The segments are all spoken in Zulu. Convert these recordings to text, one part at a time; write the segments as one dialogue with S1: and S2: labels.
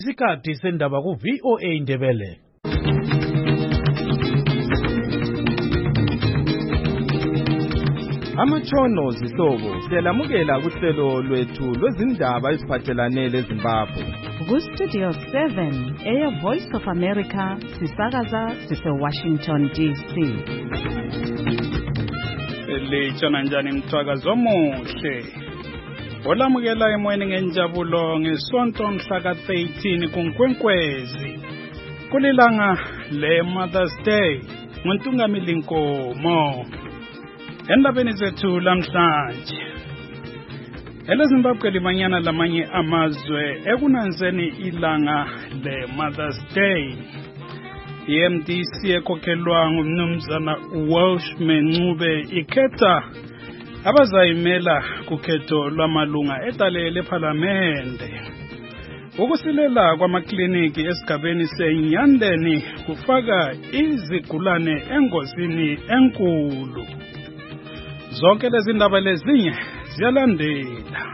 S1: Isikhathi sendaba ku VOA Indebele.
S2: Amatshono zihlobo siyalamukela kuhlelo lwethu lwezindaba eziphathelane leZimbabwe.
S3: Ku-Studio 7 Air Voice of America sisakaza sise-Washington DC.
S4: Litshona njani mthwakazi omuhle. Olamukela emoyeni ngenjabulo ngesonto mhla ka-13 kuNkwenkwezi. Kulilanga le-Mother's Day ngoNtungamili Nkomo. Endabeni zethu lamhlanje. EleZimbabwe limanyana lamanye amazwe ekunanzeni ilanga le-Mother's Day. IMDC ekhokhelwa ngumnumzana Welshman Ncube ikhetha abazayimela kukhetho lwamalunga etalele lephalamende. Ukusilela kwamakliniki esigabeni seNyandeni kufaka izigulane engozini enkulu. Zonke lezi ndaba lezinye ziyalandela.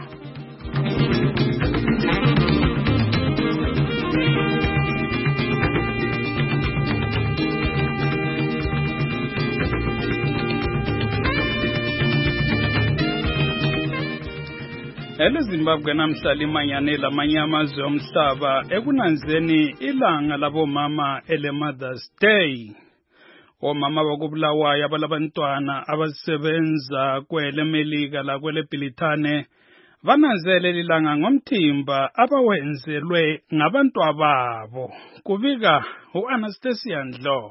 S4: EleZimbabwe namhla limanyane lamanye amazwe omhlaba ekunanzeni ilanga labomama ele-Mother's Day. Omama bakubulawayo abalabantwana abasebenza kweleMelika lakweleBrithani bananzele lilanga ngomthimba abawenzelwe ngabantwababo. Kubika uAnastasia Ndlovu.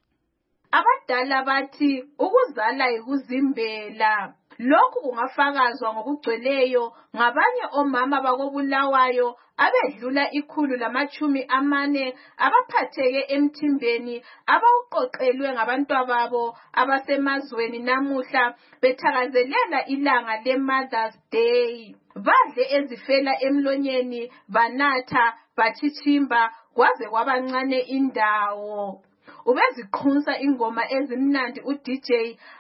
S5: Abadala bathi ukuzala ikuzimbela. Lokhu kungafakazwa ngokugcweleyo ngabanye omama bakobulawayo abedlula 140 abaphatheke emthimbeni abawuqoqelwe ngabantwababo abasemazweni namuhla bethakazelela ilanga le-Mother's Day. Badle ezifela emlonyeni, banatha, bathithimba kwaze kwabancane indawo. Ubeziqhunsa ingoma ezimnandi uDJ,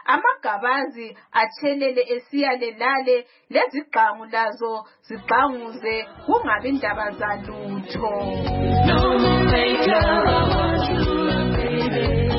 S5: amagabazi athelele esiyalelale, lezigqangu lazo zigqanguze kungabi indaba zalutho. No more maker, I want you, baby.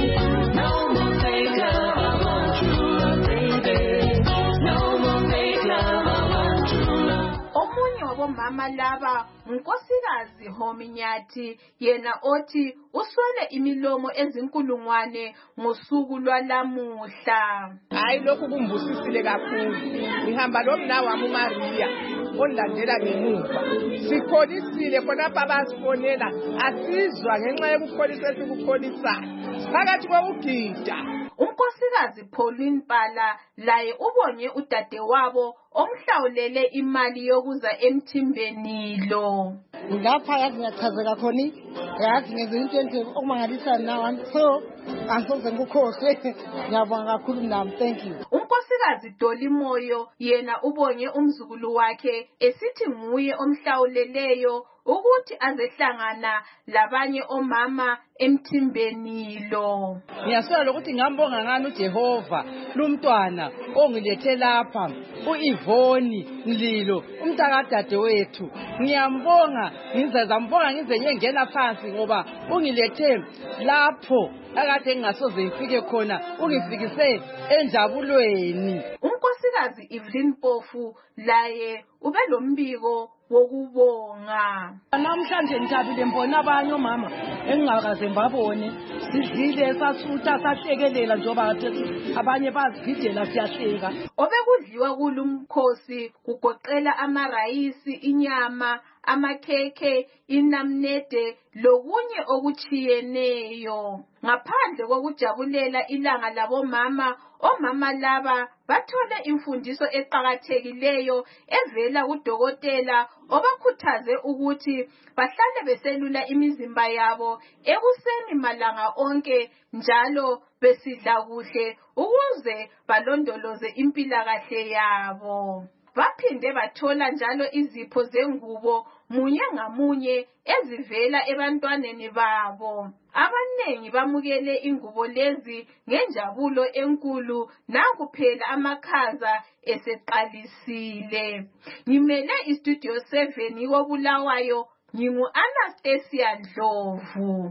S5: No more maker, I want you, baby. No more maker, I want you. Omunye wabomama laba uNkosikazi Hominyathi, yena othi uswele imilomo ezinkulungwane ngosuku lwalamuhla.
S6: Hayi lokhu kumbusisile kakhulu. Ngihamba lomna wami uMaria onlandela ngemuva. Sikholisile khonapha abasifonela asizwa ngenxa yokukholisa esikukholisayo. Phakathi kokugida.
S5: uNkosikazi Pauline Pala laye ubonye udadewabo omhlawulele imali yokuza emthimbeni lo.
S7: Ngapha yazi ngiyachazeka khona yazi ngezinto okumangalisa nawe so angisoze ngikhohle. Ngiyabonga kakhulu nami, thank you.
S5: uNkosikazi Dolly Moyo yena ubonye umzukulu wakhe esithi nguye omhlawuleleyo ukuthi azehlangana labanye omama emthimbeni lo.
S6: Ngiyaswela ukuthi ngambonga ngani uJehova lumntwana ongilethe lapha uIvoni Mlilo umntakadade wethu. Ngiyambonga ngize ngiyengena phansi ngoba ungilethe lapho akade ngingasoze ngifike khona, ungifikise enjabulweni.
S5: uNkosikazi Evelyn Pofu laye ube lombiko wokubonga.
S7: Namhlanje ngijabule mbona abanye omama engingakaze mbabone sidlile sasutha sahlekelela njoba abanye bazigidela siyahleka.
S5: Obekudliwa kulumkhosi kugoqela amarayisi, inyama, amakhekhe, inamnede lokunye okuchiyeneyo. Ngaphandle kokujabulela ilanga labomama, omama laba bathole imfundiso eqhakathekileyo evela kudokotela obakhuthaze ukuthi bahlale beselula imizimba yabo ekuseni malanga onke njalo besidla kuhle ukuze balondoloze impilakahle yabo. Baphinde bathola njalo izipho zengubo munye ngamunye ezivela ebantwaneni babo. Abanengi bamukele ingubo lezi ngenjabulo enkulu, nakuphela amakhaza eseqalisile. Ngimele iStudio 7 koBulawayo, Ngingu-Anastasia Ndlovu.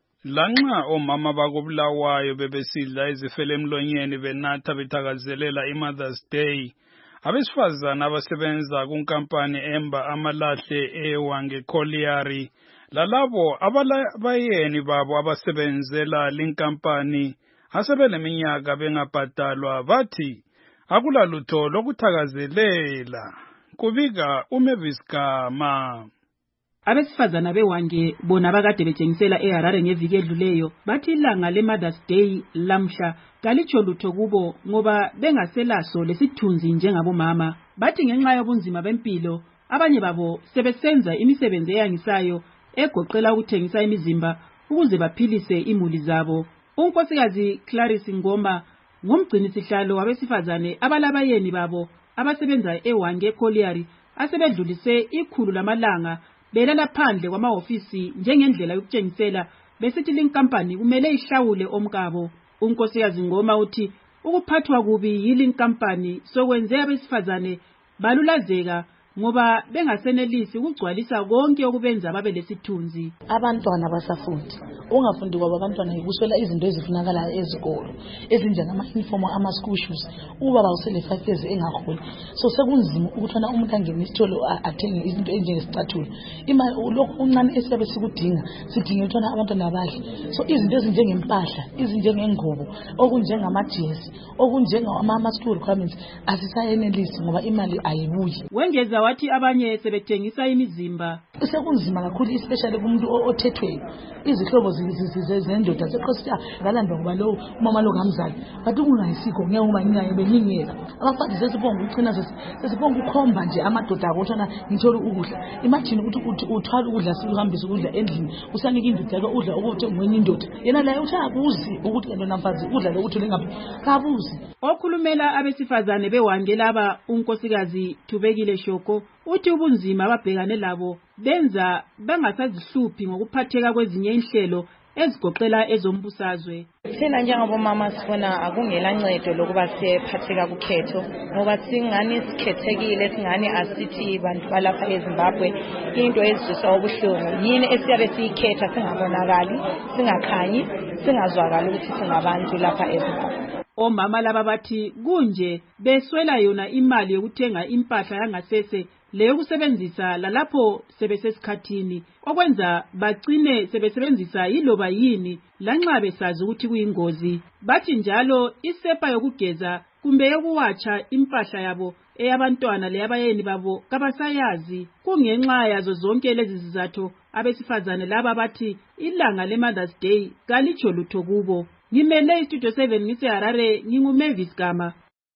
S4: Lanxa omama bakobulawayo bebesidla izifele emlonyeni benatha bethakazelela iMother's Day, abesifazana abasebenza kunkampani emba amalahle eWange Colliery lalabo abalayeni babo abasebenzela linkampani asebeleminyaka bengabhadalwa bathi akulalutho lokuthakazelela. Kubika uMavis Gama.
S8: Abesifazana beWange bona bakade betshengisela eHarare ngeviki edluleyo bathi ilanga leMother's Day lamhla kalitsho lutho kubo ngoba bengaselaso lesithunzi njengabomama. Bathi ngenxa yobunzima bempilo abanye babo sebesenza imisebenzi eyangisayo egoqela ukuthengisa imizimba ukuze baphilise imuli zabo. Unkosikazi Clarice Ngoma ngumgcinisihlalo wabesifazane abalabayeni babo abasebenza eWange Colliery asebedlulise 100 lamalanga belala phandle kwamahofisi njengendlela yokutshengisela besithi linkampani kumele ihlawule omkabo. Unkosikazi Ngoma uthi ukuphathwa kubi yilinkampani sokwenze abesifazane balulazeka ngoba bengasenelisi ukugcwalisa konke okubenza babe lesithunzi.
S7: Abantwana basafundi ungafundi kwabo abantwana yikuswela izinto ezifunakala ezikolo ezinjengama-uniform ama-school shoes uba bawusele 5 years engaholi, so sekunzima ukuthona umuntu angene isitolo athenge izinto enjengesicathulo. Imali lokhu uncane esiyabe sikudinga sidinga ukuthona abantwana badle, so izinto ezinjengempahla izinjengengubo okunjengamajezi okunjengama-school requirements asisayenelisi ngoba imali ayibuyi.
S8: Wengeza wathi abanye sebethengisa imizimba.
S7: Sekunzima kakhulu especially kumuntu othethweyo. Izihlobo zendoda zeqosita ngalandwa ngoba lo umama lo kamzali bathi kungayisikho ngeke uma ngingaye beningeka. Abafazi sesibonga ucina sesibonga ukhomba nje amadoda akhothana ngithola ukudla. Imagine ukuthi uthwala ukudla sihambisa ukudla endlini usanika indoda yakho udla ukuthi ngwenye indoda yena la uthi akuzi ukuthi lona mfazi udla lo uthole ngaphi kabuzi.
S8: Okhulumela abesifazane beWange laba unkosikazi Thubekile Shoko uthi ubunzima ababhekane labo benza bangasazihluphi ngokuphatheka kwezinye inhlelo ezigoqela ezombusazwe.
S9: Thina njengabomama sifuna akungela ncedo lokuba siyephatheka kukhetho ngoba singani sikhethekile singani asithi bantu balapha eZimbabwe into ezizwisa ubuhlungu yini esiyabe siyikhetha singabonakali singakhanyi singazwakali ukuthi singabantu lapha eZimbabwe.
S8: Omama laba bathi kunje beswela yona imali yokuthenga impahla yangasese leyo kusebenzisa lalapho sebesesikhathini okwenza bagcine sebesebenzisa yiloba yini lanxa besazi ukuthi kuyingozi. Bathi njalo isepa yokugeza kumbe yokuwatsha impahla yabo eyabantwana leyabayeni babo kabasayazi. Kungenxa yazo zonke lezi zizathu abesifazane laba bathi ilanga leMother's Day kalitsho lutho kubo. Ngimele iStudio 7 ngiseHarare nginguMavis Gama.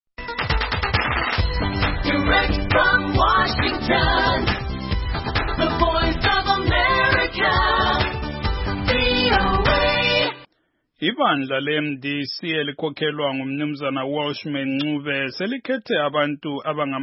S10: Direct from Washington, the Voice of America, VOA.
S4: Ibandla leMDC elikhokhelwa ngumnumzana Welshman Ncube selikhethe abantu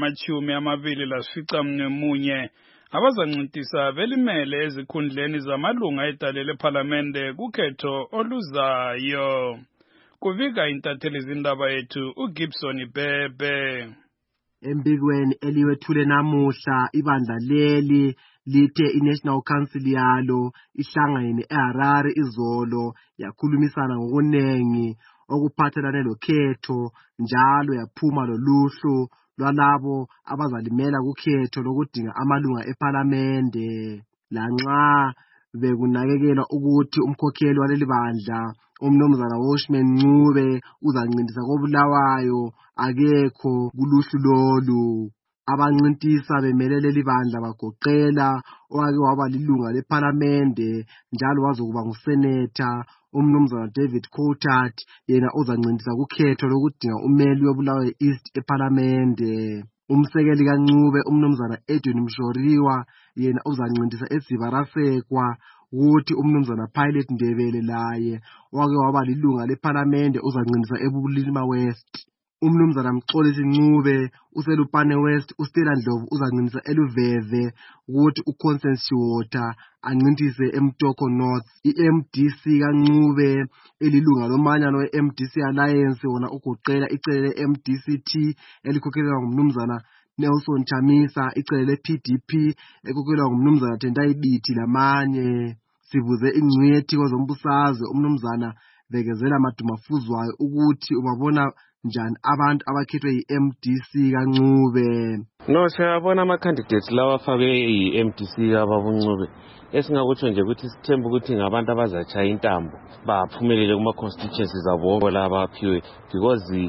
S4: abangama-24 abazancintisa belimele ezikhundleni zamalunga edale lephalamende kukhetho oluzayo. Kuvika intatheli zindaba yethu uGibson Bebe.
S11: Embikweni eliwethule namuhla ibandla leli lithe iNational Council yalo ihlangene eHarare izolo yakhulumisana ngokunengi okuphathelane lokhetho njalo yaphuma loluhlu lwalabo abazalimela kukhetho lokudinga amalunga ephalamende. Lanxa bekunakekela ukuthi umkhokheli waleli bandla umnumzana Welshman Ncube uzancintisa kobulawayo akekho kuluhlu lolu. Abancintisa bemelele leli bandla bagoqela owake waba lilunga lephalamende njalo wazokuba nguseneta umnumzana David Coulthard yena uzancintisa kukhetho lokudinga umeli webulawayo East ephalamende. Umsekeli kaNcube umnumzana Edwin Mshoriwa yena uzancintisa eZibarasekwa ukuthi umnumzana Pilot Ndebele laye wake waba lilunga lephalamende uzancintisa eBulilima West. Umnumzana Mxolisi Ncube uselupane West uStella Ndlovu uzancintisa eLuveve ukuthi uConstance Water ancintise eMtoko North. iMDC kaNcube elilunga lomanyano weMDC Alliance wona ugoqela icele leMDCT elikhokhelwa ngumnumzana Nelson Chamisa icele le-PDP ekokelwa ngumnumzana Tendai Biti lamanye. Sibuze ingcwethi kwezombusazwe umnumzana Bekezela Madumafuzwayo ukuthi ubabona njani abantu abakhethwe yi-MDC kaNcube.
S12: No, siyabona ama-candidates lawa afakwe yi-MDC ababuNcube. Esingakutsho nje ukuthi sithemba ukuthi ngabantu abazatshaya intambo baphumelele kuma-constituencies abo laba aphiwe because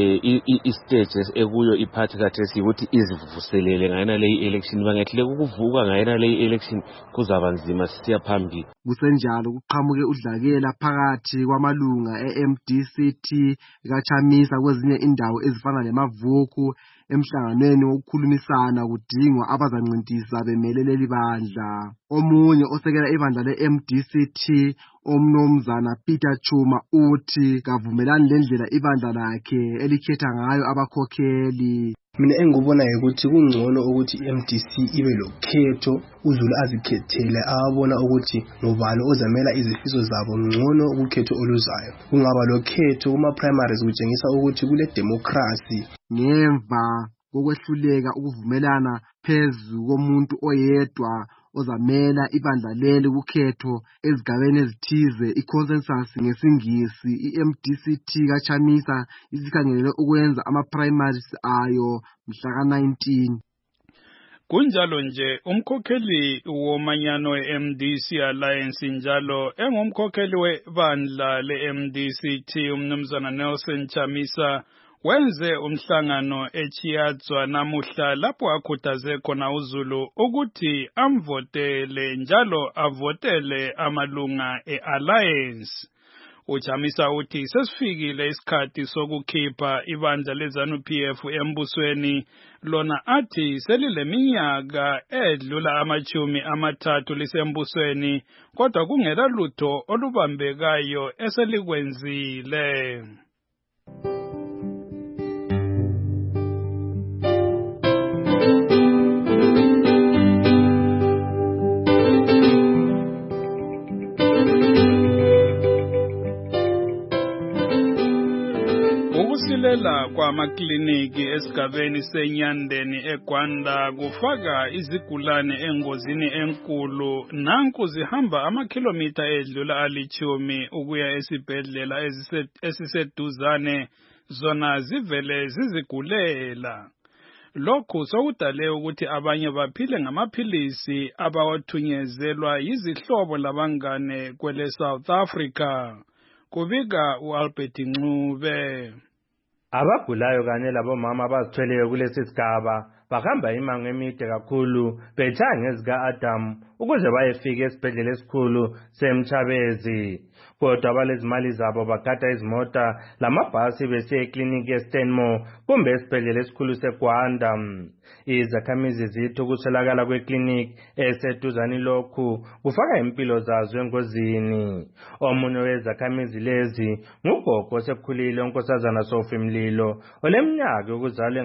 S12: i-stage ekuyo iphathi kathesi ukuthi izivuselele ngayena leyi election bangehlele ukuvuka ngayena leyi election kuzaba nzima sisiya phambili.
S11: Kusenjalo kuqhamuke udlakela phakathi kwamalunga e-MDC kaChamisa kwezinye indawo ezifana nemavuku emhlanganweni wokukhulumisana kudingwa abazancintiswa bemelele libandla. Omunye osekela ibandla le-MDC omnumzana Peter Chuma uthi kavumelani lendlela ibandla lakhe elikhetha ngayo abakhokheli.
S13: Mina engikubonayo ukuthi kungcono ukuthi i-MDC ibe lokhetho uZulu azikhethele abona ukuthi nobani ozamela izifiso zabo ngcono ukhetho oluzayo. Kungaba lokhetho kuma primaries kutshengisa ukuthi kule democracy.
S11: Ngemva kokwehluleka ukuvumelana phezu komuntu oyedwa ozamela ibandla leli kukhetho ezigabeni ezithize i-consensus ngesingisi i-MDC kaChamisa isikhangelele ukwenza ama-primaries ayo mhla ka-19.
S4: Kunjalo nje umkhokheli womanyano we-MDC Alliance njalo engumkhokheli webandla le-MDC umnumzana Nelson Chamisa wenze umhlangano eChiadzwa namuhla lapho akhuthaze khona uZulu ukuthi amvotele njalo avotele amalunga e-Alliance. Uchamisa uthi sesifikile isikhathi sokukhipha ibandla leZANU-PF embusweni lona athi selileminyaka edlula 30 lisembusweni kodwa kungela lutho olubambekayo eselikwenzile. Ukusilela kwamakliniki esigabeni seNyandeni eGwanda kufaka izigulane engozini enkulu nanku zihamba amakhilomitha edlula 10 ukuya esibhedlela esiseduzane zona zivele zizigulela. Lokhu sokudale ukuthi abanye baphile ngamaphilisi abawathunyelelwa yizihlobo labangane kwele South Africa. Kubika uAlbert Ncube.
S14: Abagulayo kanye labomama abazithweleyo kulesi sigaba bahamba imango emide kakhulu betshaya ngezika Adam ukuze bayefika esibhedlela esikhulu seMchabezi. Kodwa abalezimali zabo bagada izimota lamabhasi besiya ekliniki yeStanmore kumbe esibhedlela esikhulu seGwanda. Izakhamizi zithi ukuswelakala kwekliniki eseduzane lokhu kufaka impilo zazo engozini. Omunye wezakhamizi lezi ngugogo osekhulile unkosazana Sophie Mlilo oleminyaka yokuzalwa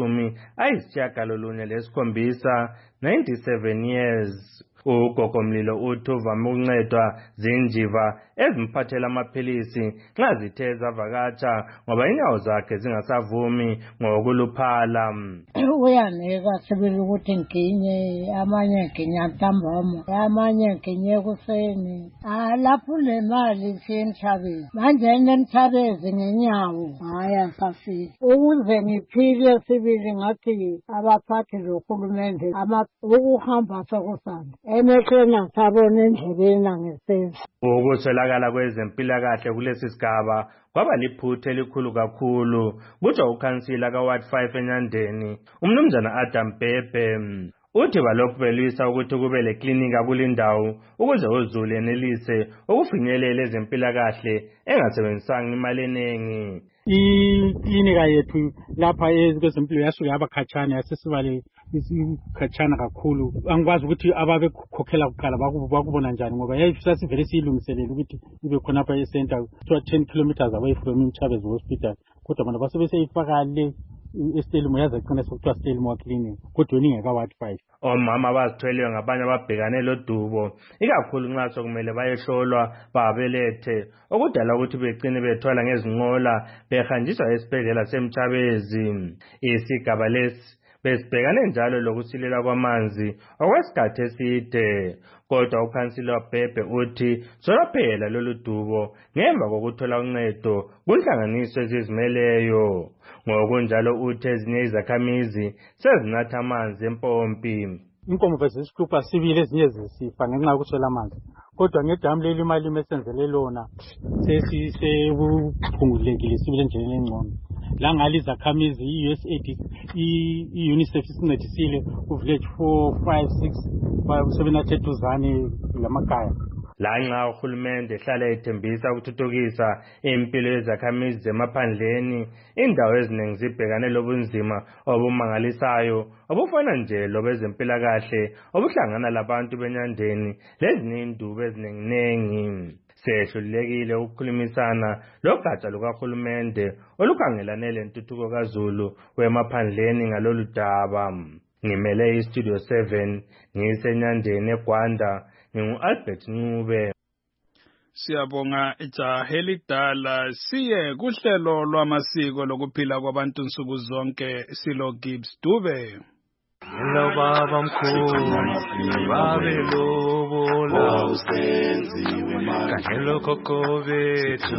S14: ngama-97 97 years. Ugogo Mlilo uthi uvame ukuncedwa zinjiva ezimphathela amaphilisi nxa zithe zavakatsha ngoba inyawo zakhe zingasavumi ngokuluphala.
S15: Uyaneka sibili ukuthi nginye amanye nginya ntambama amanye nginye kuseni lapho le mali siyentshabeni manje enemthabezi ngenyawo haya safika ukuze ngiphile sibili ngathi abaphathi zohulumende ukuhamba sokusana emehlweni sabona endlebeni nangesenzo.
S14: Ukuswelakala kwezempilakahle kulesi sigaba kwaba liphutha elikhulu kakhulu kutsho ukhansila kaWard 5 eNyandeni umnumzana Adam Bhebhe. Uthi balokhu belwisa ukuthi kube leklinika kulindawo ukuze uZulu enelise ukufinyelela ezempilakahle engasebenzisanga imali eningi.
S1: Iklinika yethu lapha ezempilo yasuka yaba khatshana yasesibale isikhatshana kakhulu. Angikwazi ukuthi ababekhokhela kuqala bakubona njani ngoba yayisasivele siyilungiselele ukuthi ibe khona lapha e-center 10 kilometers away from Mchabezi Hospital kodwa bona basebeseyifaka le eStelimo yaza qina sokuthiwa Stelimo clinic kodwa ingeka Ward 5.
S14: Omama abazithweleyo ngabanye ababhekane lodubo ikakhulu nxa sokumele bayehlolwa babelethe okudala ukuthi begcine bethwala ngezinqola behanjiswa esibhedlela seMchabezi. Isigaba lesi besibhekane njalo lokusilela kwamanzi okwesikhathi eside. Kodwa ukhansila Bhebhe uthi zona phela lolu dubo ngemva kokuthola uncedo kunhlanganiso ezizimeleyo. Ngokunjalo uthi ezinye izakhamizi sezinatha amanzi empompi.
S1: Inkomo bezisihlupha sibili ezinye zisifa ngenxa yokuswela amanzi. Kodwa ngedamu leli imali mesenzele lona sesiphungulekile sibili endleleni engcono. La ngale izakhamizi i-USAID i-UNICEF isincedisile ku-village 4, 5, 6 sebenathe eduzane lamakhaya.
S14: Lanxa uhulumende ehlala ethembisa ukuthuthukisa impilo yezakhamizi zemaphandleni, indawo eziningi zibhekane lobunzima obumangalisayo obufana nje lobezempilakahle obuhlangana labantu benyandeni lezinye indubo eziningi. Sehlulekile ukukhulumisana logatsha lukahulumende olukhangelane lentuthuko kaZulu wemaphandleni ngalolu daba. Ngimele iStudio 7 ngisenyandeni eGwanda, ngingu-Albert Ncube.
S4: Siyabonga ijaha elidala. Siye kuhlelo lwamasiko lokuphila kwabantu nsuku zonke silo Gibbs Dube.
S10: Hello baba mkhulu babe lobola usenziwe manje kahelo koko bethu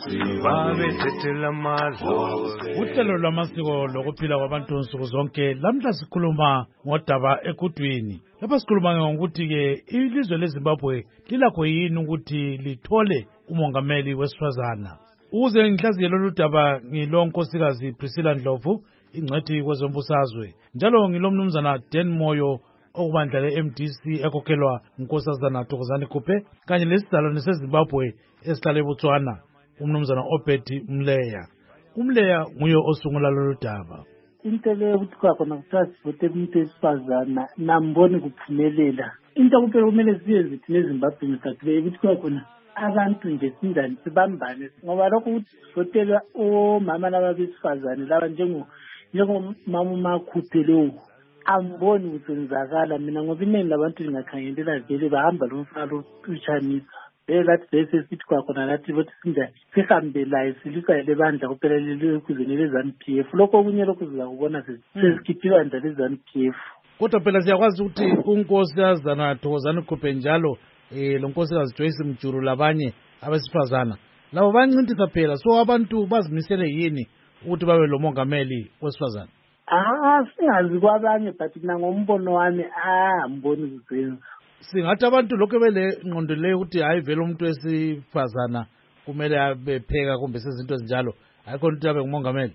S10: babe thethela madlo.
S16: Uhlelo lwamasiko lokuphila kwabantu nsuku zonke lamhla sikhuluma ngodaba ekudwini. Lapha sikhuluma ngokuthi ke ilizwe leZimbabwe lilakho yini ukuthi lithole umongameli wesifazana. Ukuze ngihlaziye lolu daba ngilonkosikazi Priscilla Ndlovu, ingcwethi kwezombusazwe, njalo ngilomnumzana Dan Moyo okubandla le-MDC ekhokhelwa unkosazana Thokozani Kupe kanye lesidalwane seZimbabwe esihlala eBotswana, umnumzana Obedi Mleya. Umleya nguye osungula lolu daba.
S17: Into leyo kuthiwa khona kuthiwa sivote umuntu wesifazana namboni kuphumelela. Into kuphela kumele siyenze thina eZimbabwe ngisathileyo kuthiwa khona abantu nje sinjani sibambane, ngoba lokho ukuthi sivotelwa omama laba besifazane laba njengomama uMakhuphe lowo amboni ukuthi kwenzakala. Mina ngoba ineni labantu lingakhangelela vele bahamba lomfalo uChanisa lathi bese sithi kwakhona lathi bothi sinjani sihambe laye silisayele bandla kuphela lelokuzeni leZANU-PF. Lokho okunye lokhu sizakubona sesikhiphiwa njalo leZANU-PF.
S16: Kodwa phela siyakwazi ukuthi unkosazana Thokozani Kupe njalo lo nkosikazi Joyce Mjuru labanye abesifazana labo bancintisa phela, so abantu bazimisele yini ukuthi babe lo mongameli wesifazana?
S17: Singazi kwabanye but mina ngombono wami mboni kuzenza.
S16: Singathi abantu lokho bele ngqondo leyo ukuthi hayi vele umuntu wesifazana kumele abepheka kumbe sezinto ezinjalo ayikho ukuthi abe ngumongameli.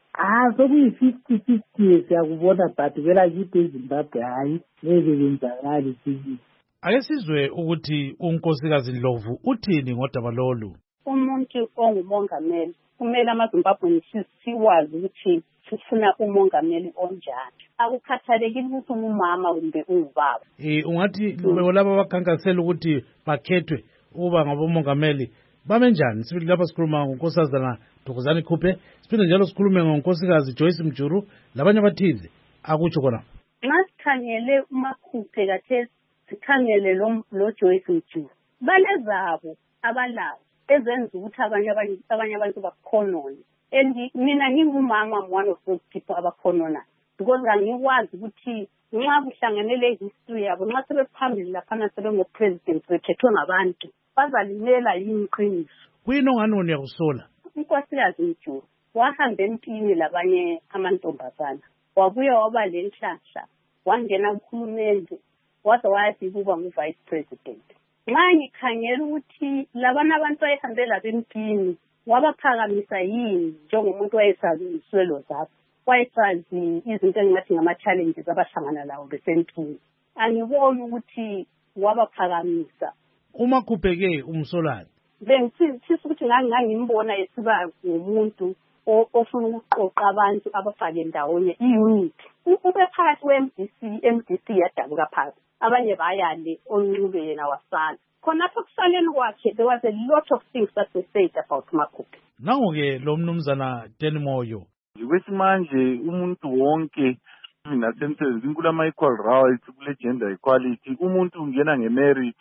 S17: Sokuyi-50-50 siyakubona but vela kithi eZimbabwe hayi ngeke kwenzakale sisi.
S16: Ake sizwe ukuthi unkosikazi Ndlovu uthini ngodaba lolu.
S18: Umuntu ongumongameli kumele amaZimbabwe siwazi ukuthi sifuna umongameli onjani. Akukhathalekile ukuthi umama kumbe ungubaba.
S16: Ungathi labo abakhankasela ukuthi bakhethwe ukuba ngabomongameli bame njani? Sibili lapha sikhuluma ngonkosazana Thokozani Kupe, siphinde njalo sikhulume ngonkosikazi Joyce Mjuru labanye abathize. Akutsho kona
S18: nxa sikhangele uMakhuphe kathesi sikhangele lo Joyce Mjuru balezabo abalawo ezenza ukuthi abanye abantu bakhonone. Mina ngingumama one of those people abakhonona because ngikwazi ukuthi nxa kuhlanganele history yabo nxa sebephambili laphana sebengo-president bekhethwe ngabantu bazalimela yini iqiniso.
S16: Kuyini ongani uyakusola?
S18: Unkosikazi Mjuru wahamba empini labanye amantombazana wabuya waba lenhlanhla wangena kuhulumende waze wayafika ukuba ngu-vice president. Nxa ngikhangela ukuthi labana abantu ayehambe labo empini wabaphakamisa yini njengomuntu wayesazi iziswelo zabo, wayesazi izinto engingathi ngama-challenges abahlangana lawo besempini. Angiboni ukuthi wabaphakamisa.
S16: uMakhuphe-ke umsolani?
S18: Bengifisa ukuthi ngangimbona esiba ngumuntu ofuna ukuqoqa abantu abafake ndawonye i-unity. Ube phakathi kwe-MDC yadabuka phakathi. Abanye bayale oNcube yena wasala. Khonapho kusaleni kwakhe there was a lot of things that were said about Makhuphe.
S16: Nango-ke lo mnumzana Dan Moyo.
S19: Kwesimanje umuntu wonke nasemsebenzini kulama-equal rights, kule-gender equality. Umuntu ungena nge-merit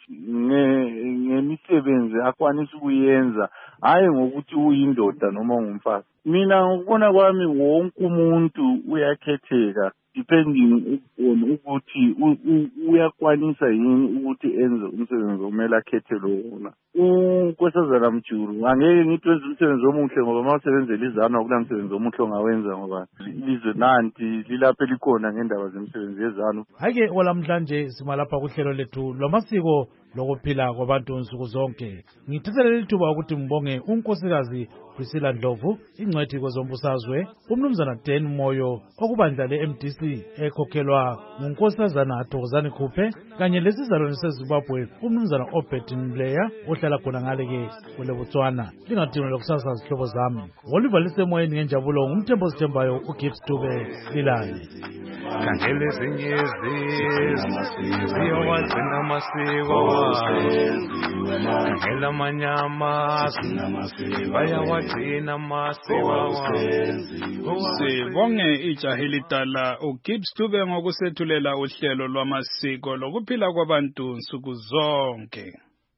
S19: ngemisebenzi akwanisa ukuyenza, hhayi ngokuthi uyindoda noma ungumfazi. Mina ngokubona kwami wonke umuntu uyakhetheka depending on ukuthi uyakwanisa yini ukuthi enze umsebenzi omele akhethelwe wona. Unkosazana Mjulu angeke ngithi wenze umsebenzi omuhle ngoba mawusebenzela izana kula msebenzi omuhle ongawenza ngoba ilizwe nanti lilapha elikhona ngendaba zemsebenzi yezanu.
S16: Hake olamhlanje simalapha kuhlelo lethu lwamasiko lokuphila kwabantu nsuku zonke. Ngithathele lithuba ukuthi ngibonge unkosikazi Priscilla Ndlovu, ingcwethi kwezombusazwe, umnumzana Dan Moyo okubandla le-MDC ekhokhelwa ngunkosazana Thokozani Khuphe kanye lesizalwane seZimbabwe umnumzana Obert Mleya ohlala khona ngale-ke kule Botswana. Lingadinwa lokusasa zihlobo zami. Oliver lisemoyeni ngenjabulo ngumthembo sithembayo uGibbs Dube Lilane.
S10: Kangele zinyezi ziyowagcina amasiko kangela amanyama bayawagcina amasiko.
S4: Sibonge ijaha elidala uGibbs Dube ngokusethulela uhlelo lwamasiko lokuphila kwabantu nsuku zonke.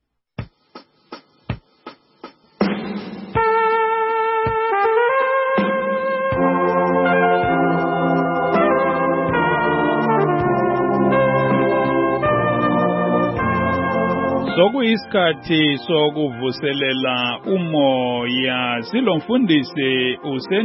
S4: Sokuyisikhathi sokuvuselela umoya silomfundisi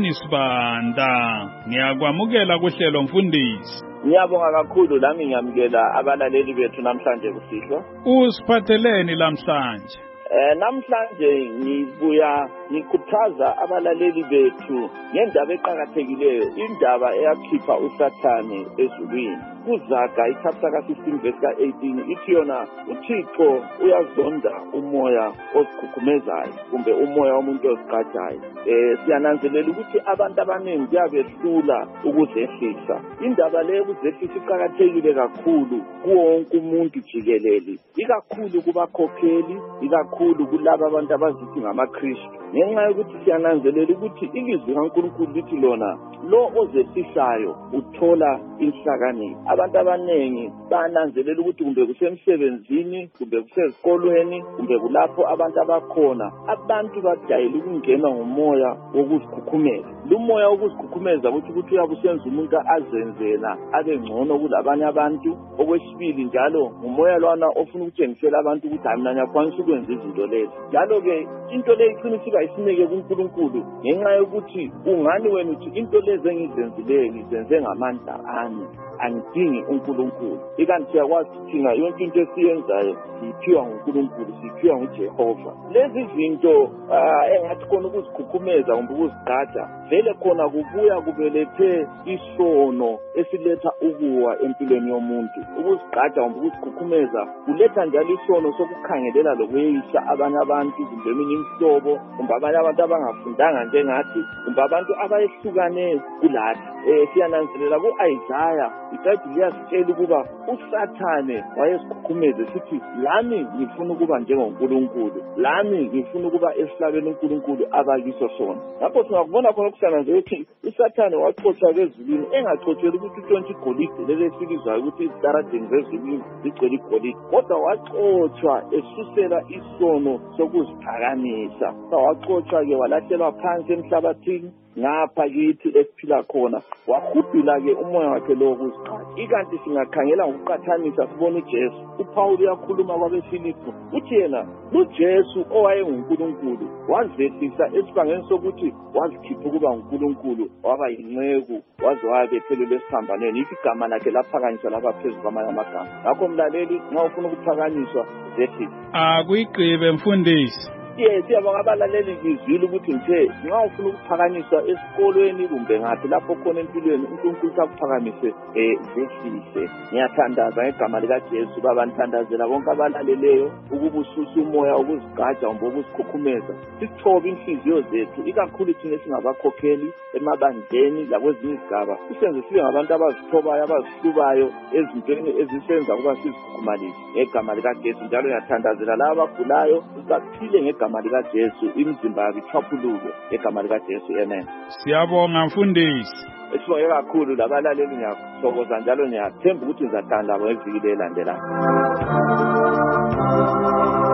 S4: usenisibanda. Ngiyakwamukela kuhlelo mfundisi.
S20: Ngiyabonga kakhulu lami ngiyamukela abalaleli bethu namhlanje kusihlwa.
S4: Usiphatheleni namhlanje?
S20: Namhlanje ngibuya ngikhuthaza abalaleli bethu ngendaba eqhakathekileyo, indaba eyakhipha uSathane ezulwini. Kuzaga ichapter ka-15 verse ka-18 ithi yona uThixo uyazonda umoya ozikhukhumezayo kumbe umoya womuntu ozigqajayo. Siyananzelela ukuthi abantu abaningi kuyabehlula ukuzehlisa. Indaba leyo ukuzehlisa iqhakathekile kakhulu kuwo wonke umuntu jikelele, ikakhulu kubakhokheli, ikakhulu kulabo abantu abazithi ngamaKristu. Ngenxa yokuthi siyananzelela ukuthi ilizwi kaNkulunkulu lithi lona lo ozehlisayo uthola inhlakanipho. Abantu abanengi bananzelela ukuthi kumbe kusemsebenzini, kumbe kusezikolweni, kumbe kulapho abantu abakhona, abantu bajayele ukungena ngomoya wokuzikhukhumeza. Lo moya wokuzikhukhumeza ukuthi uyabusenza umuntu azenzela abe ngcono kulabanye abantu. Okwesibili njalo umoya lwana ofuna ukutshengisela abantu ukuthi hayi mina ngiyakwanisa ukwenza izinto lezi. Njalo ke into le iqinisika isineke kuNkulunkulu ngenxa yokuthi ungani wena uthi into lezi engizenzileyo ngizenze ngamandla ami, angidingi uNkulunkulu. Ikanti siyakwazi thina yonke into esiyenzayo siyiphiwa nguNkulunkulu, siyiphiwa nguJehova. Lezi zinto engathi khona ukuzikhukhumeza kumbe ukuzigqaja vele khona kubuya kubelethe isono esiletha ukuwa empilweni yomuntu. Ukuzigqaja kumbe ukuzikhukhumeza kuletha njalo isono sokukhangelela lokuyeyisa abanye abantu kumbe eminye imihlobo kumbe abanye abantu abangafundanga njengathi kumbe abantu abayehlukane kulathi. Siyananzelela ku-Isaiah iBhayibheli liyasitshela ukuba uSathane wayesikhukhumeze sithi lami ngifuna ukuba njengoNkulunkulu, lami ngifuna ukuba esihlabeni uNkulunkulu abakiso sona. Lapho singakubona khona ukusananzela ukuthi uSathane waxotshwa ezulwini, engachotsheli ukuthi utshontshe igolide leli esilizwayo ukuthi izitaradeni zezulwini zigcwele igolide, kodwa waxotshwa esusela isono sokuziphakamisa. Waxotshwa-ke walahlela phansi emhlabathini ngapha kithi esiphila khona, wahubhila-ke umoya wakhe lo wokuzigqaja. Ikanti singakhangela ngokuqathanisa sibona uJesu. UPawuli uyakhuluma kwabeFilipi uthi yena uJesu owayenguNkulunkulu wazehlisa esibangeni sokuthi wazikhipha ukuba nguNkulunkulu, waba yinceku waze wayabethelelwa esiphambanweni. Yikho igama lakhe laphakanyiswa lapha phezu kwamanye amagama. Ngakho mlaleli, nxa ufuna ukuphakanyiswa zehlisa.
S4: Akuyigqibe mfundisi.
S20: Siyabonga abalaleli ngizwile ukuthi nje nxa ufuna ukuphakanyiswa esikolweni kumbe ngaphi lapho khona empilweni uNkulunkulu akuphakamise zehlise. Ngiyathandaza ngegama likaJesu baba, nithandazela bonke abalaleleyo ukuba ususa umoya ukuzigqaja kumbe ukuzikhukhumeza. Sithobe inhliziyo zethu ikakhulu thina singabakhokheli emabandleni lakwezinye izigaba, sisenze sibe ngabantu abazithobayo abazihlubayo ezintweni ezisenza ukuba sizikhukhumalise ngegama likaJesu. Njalo ngiyathandazela laba abagulayo baphile ngegama likaJesu, imizimba yabo ichapuluke ngegama likaJesu. Amen.
S4: Siyabonga mfundisi.
S20: Esibonge kakhulu labalaleli, ngiyathokoza njalo ngiyathemba ukuthi ngizathanda ngeviki elandelayo.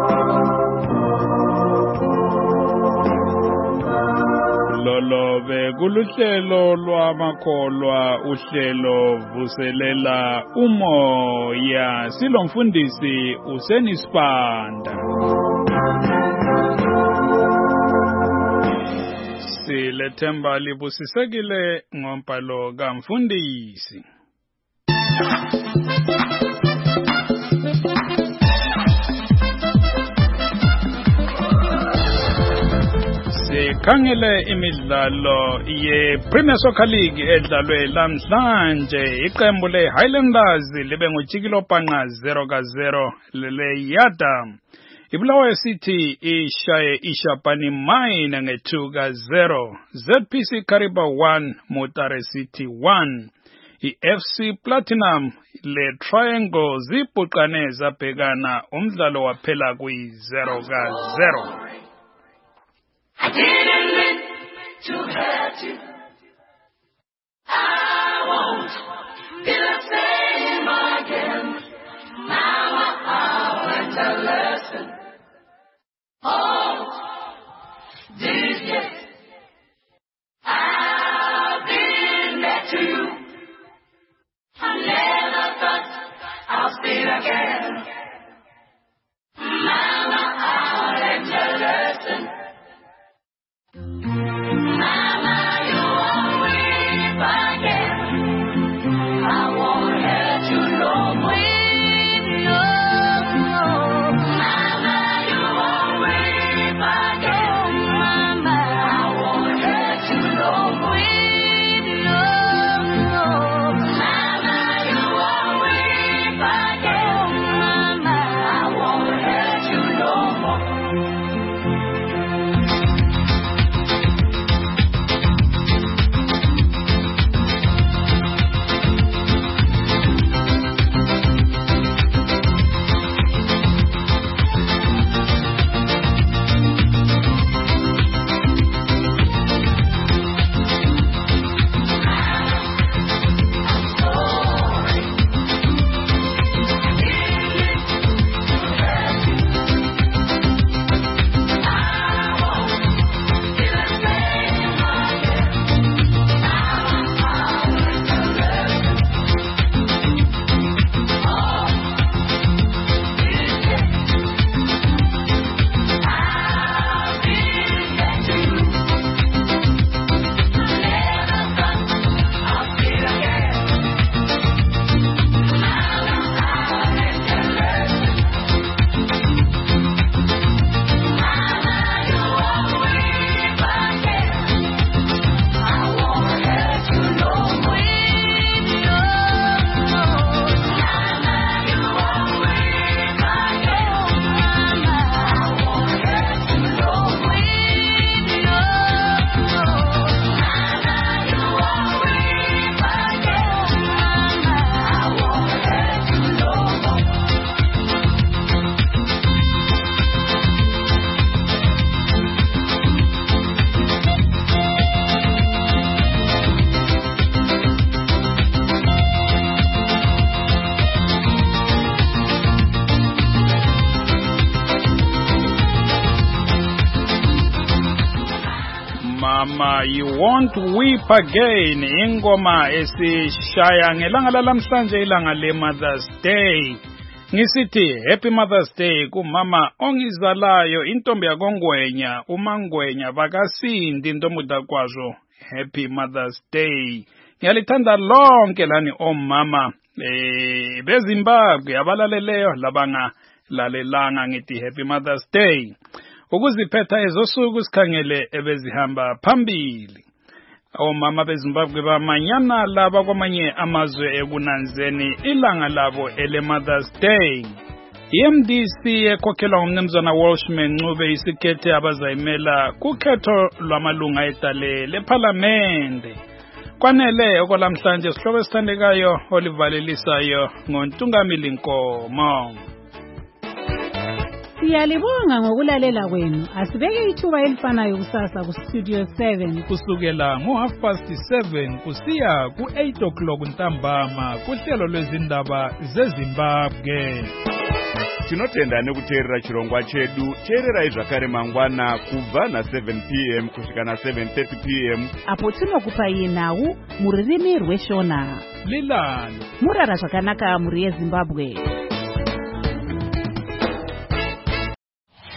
S4: Lolobe kuluhlelo lwamakholwa uhlelo vuselela umoya silomfundisi uSenisipanda. Silethemba libusisekile ngombhalo kamfundisi. Sikhangele imidlalo ye-Premier Soccer League edlalwe lamhlanje. Iqembu le-Highlanders libe ngujikilo panqa 0-0 lele-Yada. Ibulawayo City ishaye iShapani Mine nge-2-0. ZPC Kariba 1, Mutare City 1. I-FC Platinum le-Triangle zibhuqane zabhekana umdlalo waphela kwi-0-0.
S21: I didn't live to hurt you. I won't be the same again. Now I learned a lesson. Oh, this year I've been there to you. I never thought I'll see it again. Mama, I learned a lesson. Mama, you won't weep again. I won't hurt you no more. Mama, you won't weep again. Mama, I won't hurt you no more. Mama, you won't weep again. Mama, I won't hurt you no more.
S4: Mama, you won't weep again. Ingoma esishaya ngelanga lalamhlanje ilanga le-Mother's Day. Ngisithi Happy Mother's Day kumama ongizalayo intombi yakongwenya umangwenya bakasindi intomuda kwazo. Happy Mother's Day. Ngiyalithanda lonke lani omama beZimbabwe abalaleleyo labanga lalelanga ngithi Happy Mother's Day. Ukuziphetha ezosuku sikhangele ebezihamba phambili. Omama beZimbabwe bamanyana laba kwamanye amazwe ekunanzeni ilanga labo ele-Mother's Day. IMDC ekhokhelwa ngumnumzana Walshman Ncube isikhethe abazayimela kukhetho lwamalunga edale lePhalamende. Kwanele okwalamhlanje sihloko esithandekayo olivalelisayo ngoNtungamili Nkomo.
S3: Siyalibonga ngokulalela kwenu. Asibeke ithuba elifanayo kusasa ku Studio 7
S16: kusukela ngo7:30 kusiya ku8 o'clock ntambama kuhlelo lwezindaba zeZimbabwe.
S2: tinotenda nekuteerera chirongwa chedu. Teererai zvakare mangwana kubva na7 p.m. kusvika na7:30 p.m.
S22: apo tinokupai nhau mururimi rweshona.
S4: Lilani
S22: murara zvakanaka muri yeZimbabwe.